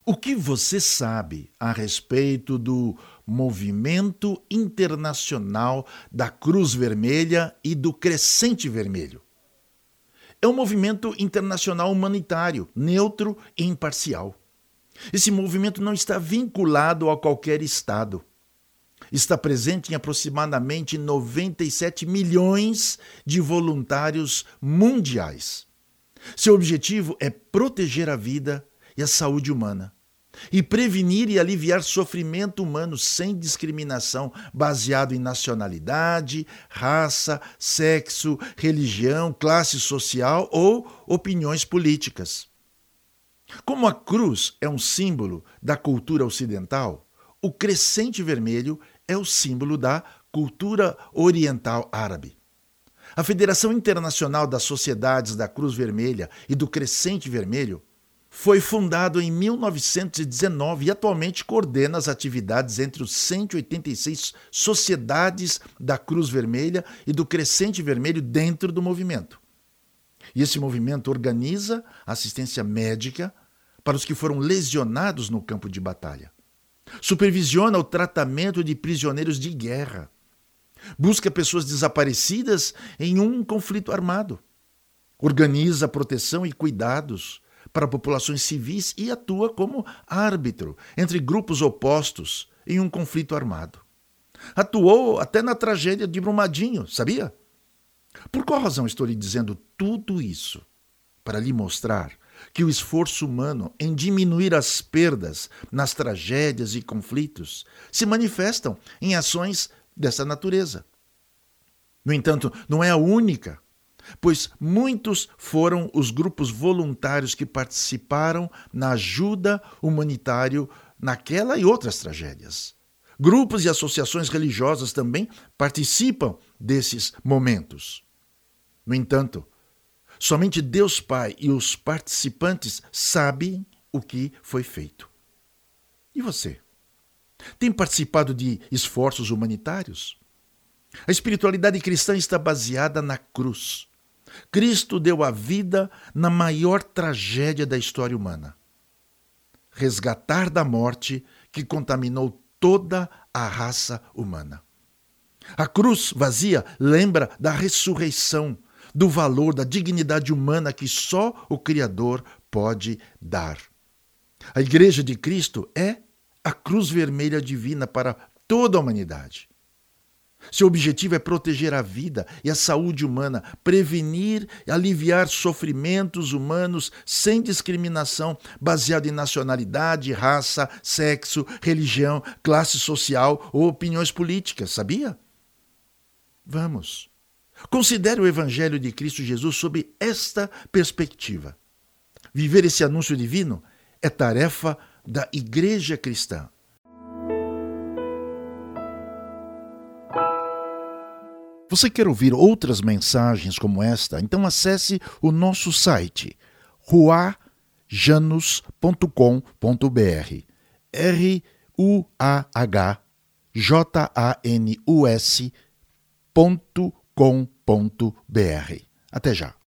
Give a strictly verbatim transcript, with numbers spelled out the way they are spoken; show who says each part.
Speaker 1: O que você sabe a respeito do Movimento Internacional da Cruz Vermelha e do Crescente Vermelho? É um movimento internacional humanitário, neutro e imparcial. Esse movimento não está vinculado a qualquer Estado. Está presente em aproximadamente noventa e sete milhões de voluntários mundiais. Seu objetivo é proteger a vida e a saúde humana, e prevenir e aliviar sofrimento humano sem discriminação baseado em nacionalidade, raça, sexo, religião, classe social ou opiniões políticas. Como a cruz é um símbolo da cultura ocidental, o crescente vermelho é o símbolo da cultura oriental árabe. A Federação Internacional das Sociedades da Cruz Vermelha e do Crescente Vermelho foi fundado em mil novecentos e dezenove e atualmente coordena as atividades entre os cento e oitenta e seis sociedades da Cruz Vermelha e do Crescente Vermelho dentro do movimento. E esse movimento organiza assistência médica para os que foram lesionados no campo de batalha. Supervisiona o tratamento de prisioneiros de guerra. Busca pessoas desaparecidas em um conflito armado. Organiza proteção e cuidados para populações civis e atua como árbitro entre grupos opostos em um conflito armado. Atuou até na tragédia de Brumadinho, sabia? Por qual razão estou lhe dizendo tudo isso? Para lhe mostrar que o esforço humano em diminuir as perdas nas tragédias e conflitos se manifestam em ações dessa natureza. No entanto, não é a única, pois muitos foram os grupos voluntários que participaram na ajuda humanitária naquela e outras tragédias. Grupos e associações religiosas também participam desses momentos. No entanto, somente Deus Pai e os participantes sabem o que foi feito. E você? Tem participado de esforços humanitários? A espiritualidade cristã está baseada na cruz. Cristo deu a vida na maior tragédia da história humana. Resgatar da morte que contaminou toda a raça humana. A cruz vazia lembra da ressurreição, do valor, da dignidade humana que só o Criador pode dar. A Igreja de Cristo é a cruz vermelha divina para toda a humanidade. Seu objetivo é proteger a vida e a saúde humana, prevenir e aliviar sofrimentos humanos sem discriminação baseada em nacionalidade, raça, sexo, religião, classe social ou opiniões políticas, sabia? Vamos. Considere o Evangelho de Cristo Jesus sob esta perspectiva. Viver esse anúncio divino é tarefa da Igreja Cristã. Você quer ouvir outras mensagens como esta? Então acesse o nosso site ruah janus ponto com ponto b r R U A H J A N U S ponto com ponto b r. Até já.